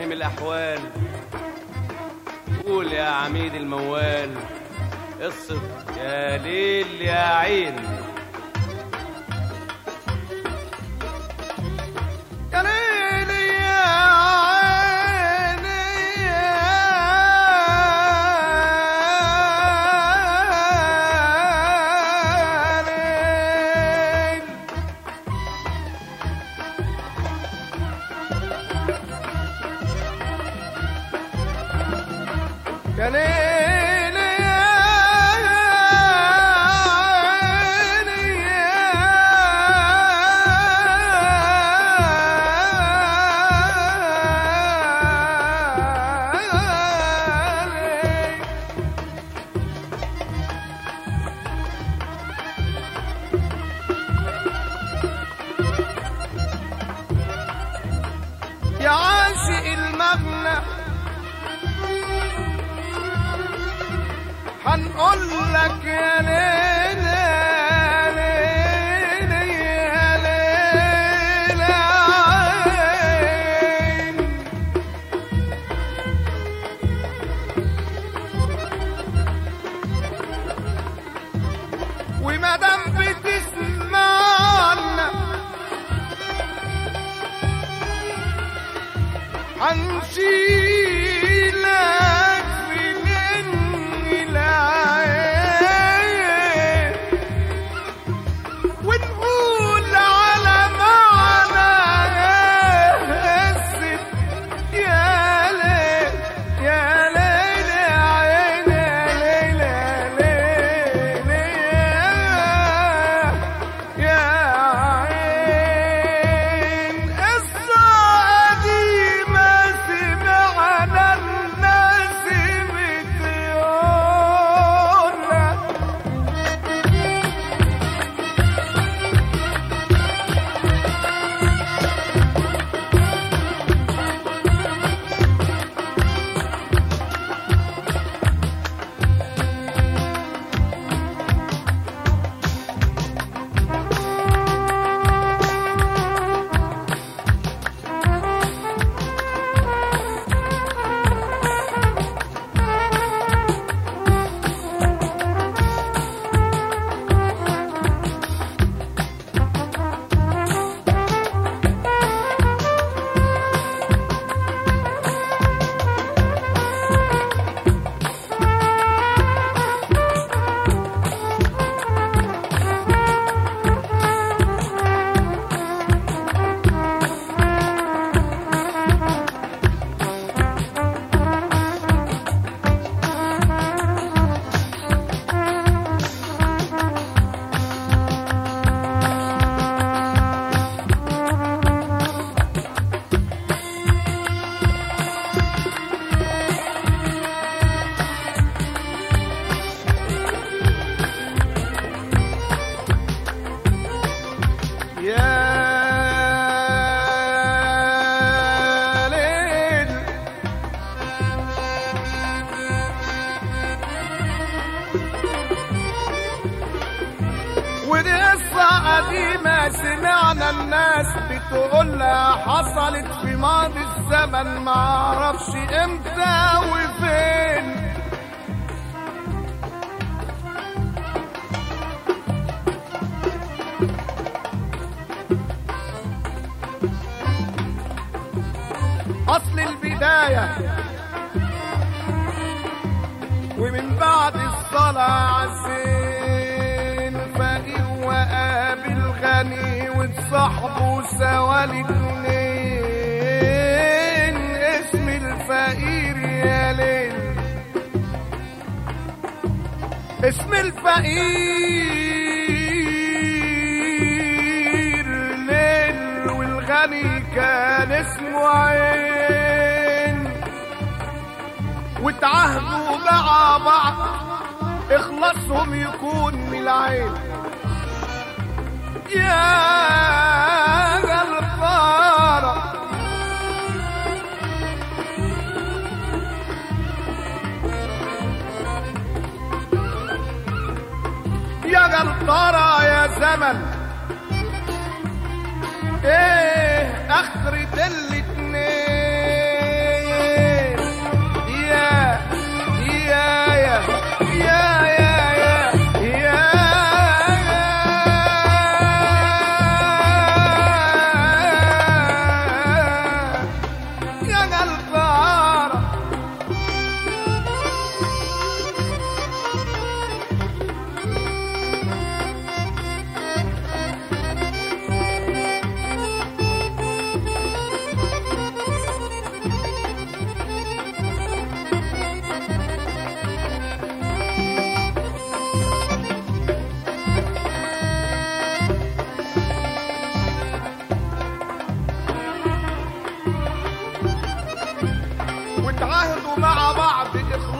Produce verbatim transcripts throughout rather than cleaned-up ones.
فهمني من الأحوال، قول يا عميد الموال قصة يا ليل يا عين. يا ليل يا عين يا ليل يا يا عاشق المغنى هنقول لك يا ليل يا ليل يا ليل عين. وما دام بتسمعنا هنشيلك في مني العين ونقول على معنى الست يا ليل يا ليل يا عين يا ليل يا ليل يا عين. قصة قديمة سمعنا الناس بتقولها يا ليل. ودي قصة قديمة سمعنا الناس بتقولها حصلت في ماضي الزمن معرفش امتى وفين. أصل البداية ومن بعد الصلاة عالزين فقير وقابل غني وتصاحبوا سوا الاتنين. اسم الفقير يا ليل اسم الفقير ليل والغني كان اسمه عين. وتعهدوا مع بعض اخلاصهم يكون من العين. يا غلطارة يا غلطارة يا زمن ايه اخرة الاتنين.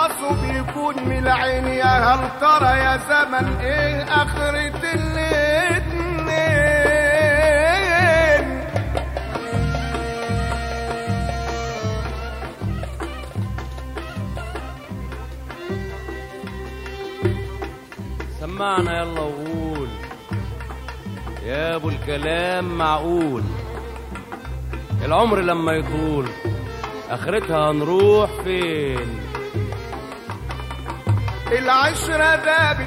يخلصوا بيكون من العين. يا هل ترى يا زمن ايه اخرة الاتنين؟ سمعنا يلا وقول يا ابو الكلام معقول. العمر لما يطول اخرتها هنروح فين؟ العشرة دابت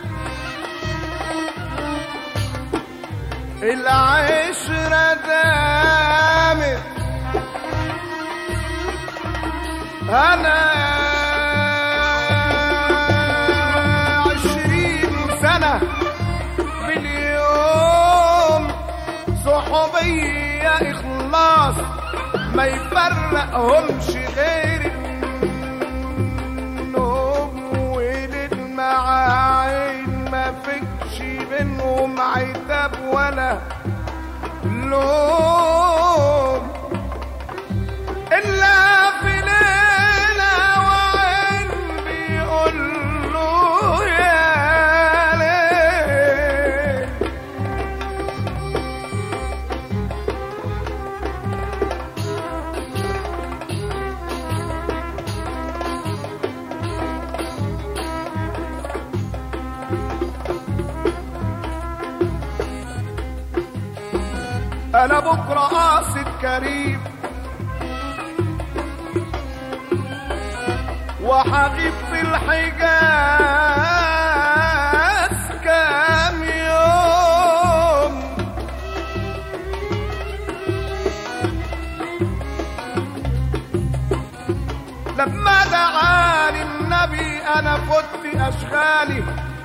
العشرة دامت انا عشرين سنة باليوم صحوبية اخلاص ما يفرقهمش غير النوم وللمعاين. ما فيكش بينهم عتاب ولا لوم إلا في ليلة وعين بيقول له يا ليل. أنا بكرة قاصد كريم وحغيب في الحجاز كام يوم. لما دعاني النبي أنا فت أشغالي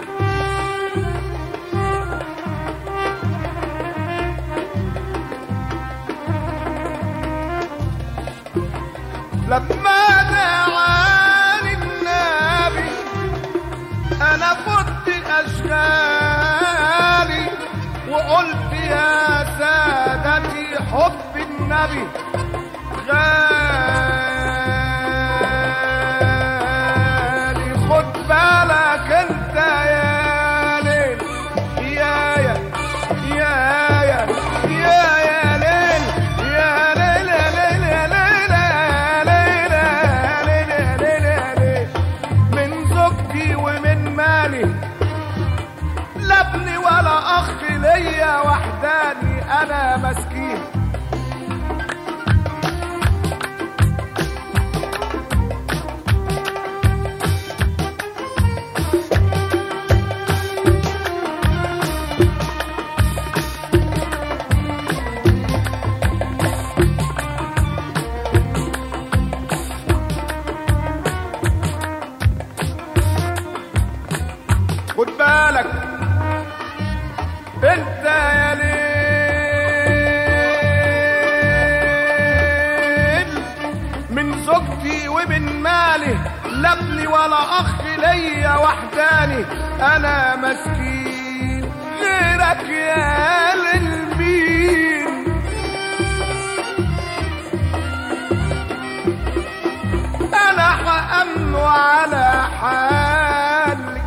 لما دعاني النبي أنا فت أشغالي وقلت يا سادتي حب النبي غالي. خد بالك انت يا ليل يا يا يا يا يا يا ليل يا ليل يا ليل يا ليل من زوجتي ومن مالي لا ابن ولا اخ ليا وحداني انا مسكين. خد بالك انت يا ليل من زوجتي ومن مالي لا ابني ولا اخ ليا وحداني انا مسكين. غيرك يا للمين انا حأمن على حالي.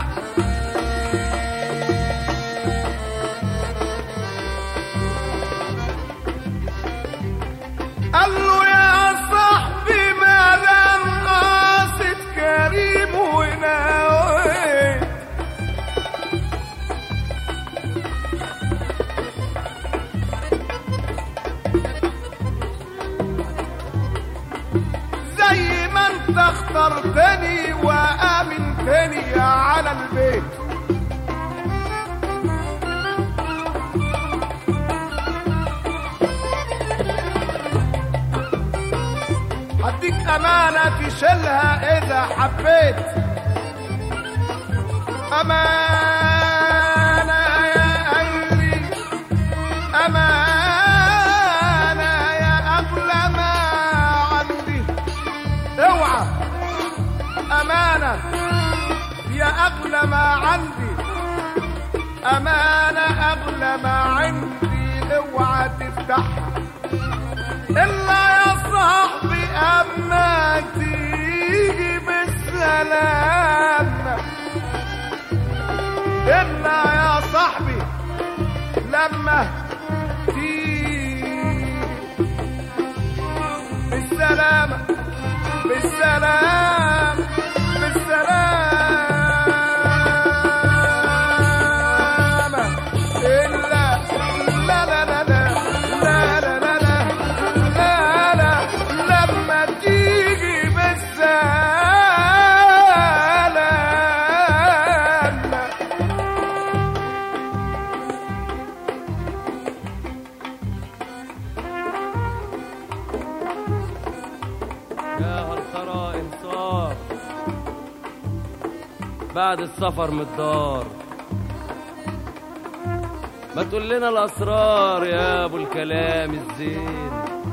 قال له يا صاحبي ما دام قاصد كريم وناوي زي ما انت اخترتني وامنتني على البيت هديك أمانة تشيلها إذا حبيت. أمانة يا قلبي أمانة يا أغلى ما عندي. اوعى أمانة يا أغلى ما عندي. أمانة أغلى ما عندي اوعى تفتحها إلا يا صاحبي أما تيجي بالسلام. لما تيجي بالسلامة بالسلام بالسلامة إلا لا لا لا لا لا لا لا لا لا لا لما تيجي بالسلامة يا هل ترى إنصاف بعد السفر من الدار؟ ما تقول لنا الأسرار يا أبو الكلام الزين.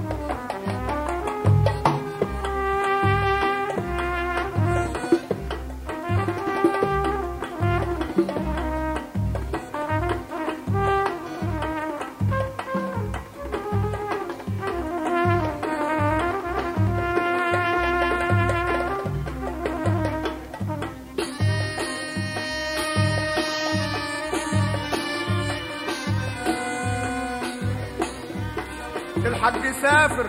الحج سافر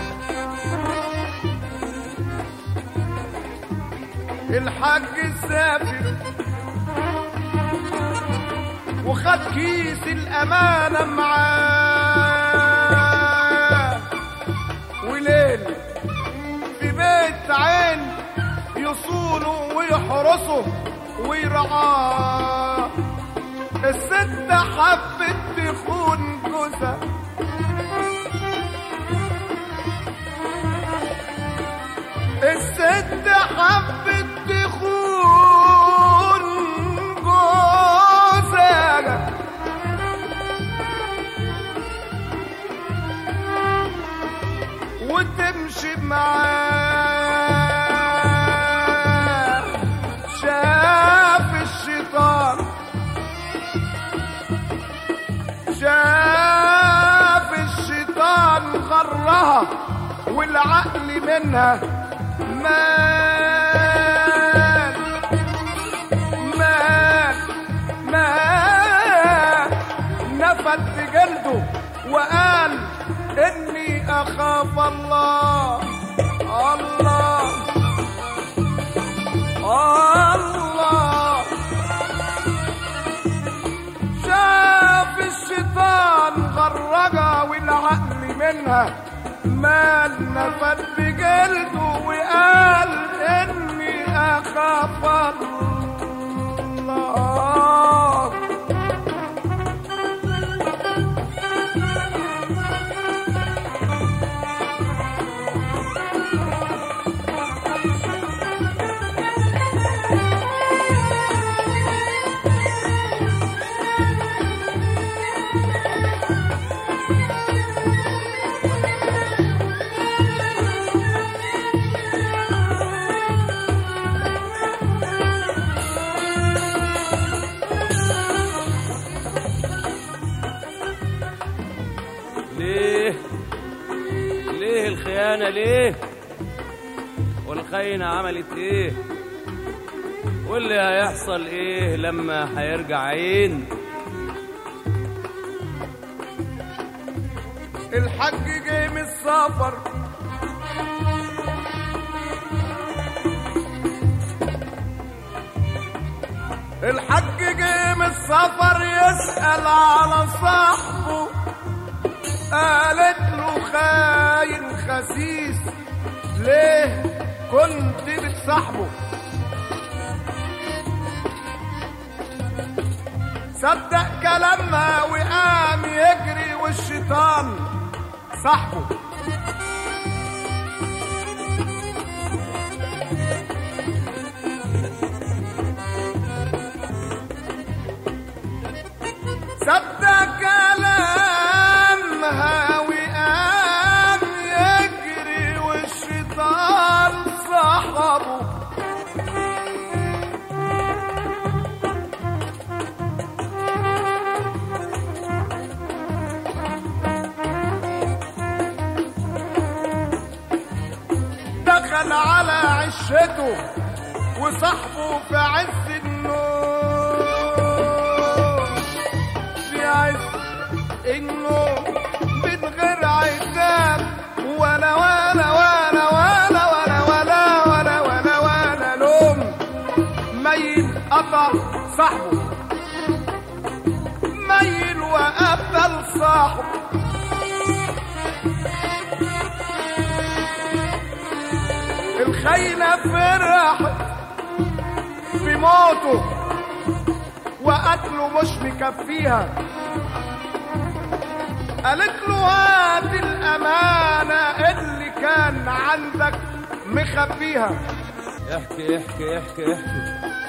الحج سافر وخد كيس الأمانة معاه، وليل في بيت عين يصونه ويحرسه ويرعاه. الست حبت تخون جوزها، الست حبت تخون جوزها، وتمشي معاه. شاف الشيطان شاف الشيطان غرها والعقل منها مال مال مال نفد جلده وقال إني أخاف الله الله الله. شاف الشيطان غرقها والعقل منها مال نفد بجلده وقال إني أخاف الله. ليه ليه الخيانة ليه؟ والخاينة عملت ايه؟ واللي هيحصل ايه لما هيرجع عين؟ الحج جاي من السفر الحج جاي من السفر يسأل على صاحبه، قالت له خاين خسيس ليه كنت بتصاحبه؟ صدق كلامها وقام يجري والشيطان صاحبه. صدق كلامها وقام يجري والشيطان صاحبه. دخل على عشته وصاحبه في عز النوم، في عز النوم من غير عتاب ولا ولا ولا ولا ولا ولا ولا ولا ولا لوم ميل قطع صاحبه ميل وقتل صاحبه الخاينة فرحت بموته وقتله مش مكفيها قالت له هات الأمانة اللي كان عندك مخبيها. احكي احكي احكي احكي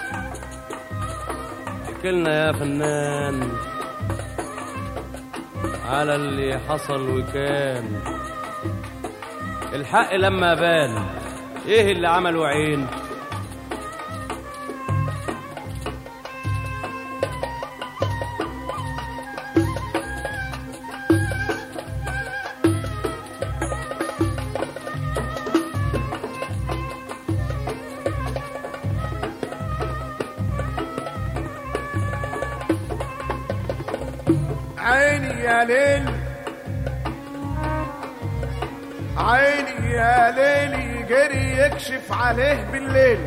احكي لنا يا فنان على اللي حصل وكان. الحق لما بان ايه اللي عمله عين؟ عيني يا ليل عيني يا ليل جري يكشف عليه بالليل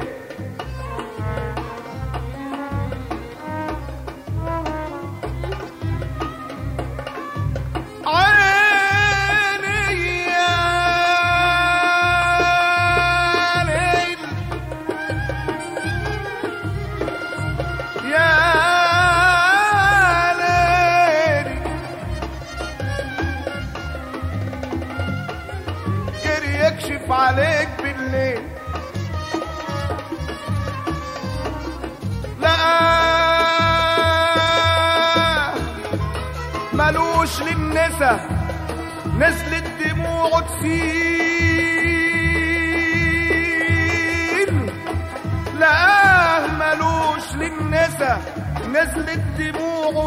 عيني يا ليل يا يكشف عليك بالليل لا ملوش للنسا نزلت دموعه تسيل لا ملوش للنسا نزلت دموعه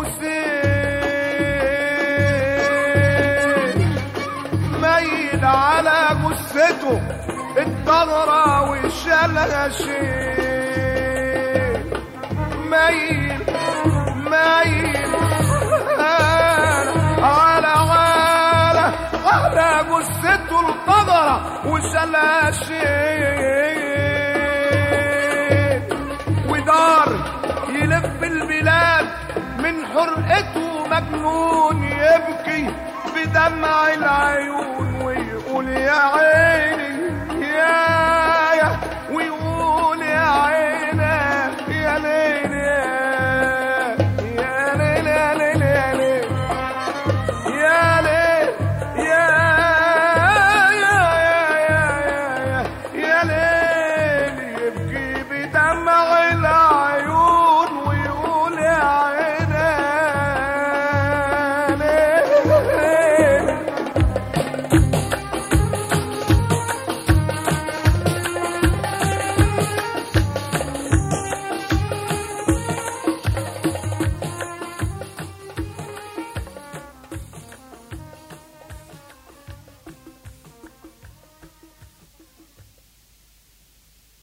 سيل ميل على جثته الضغرة وشالها شيل ميل ميل على على على جثته الضغرة وشالها شيل ودار يلف البلاد من حرقته مجنون يبكي بدمع العيون ويقول يا عيني يا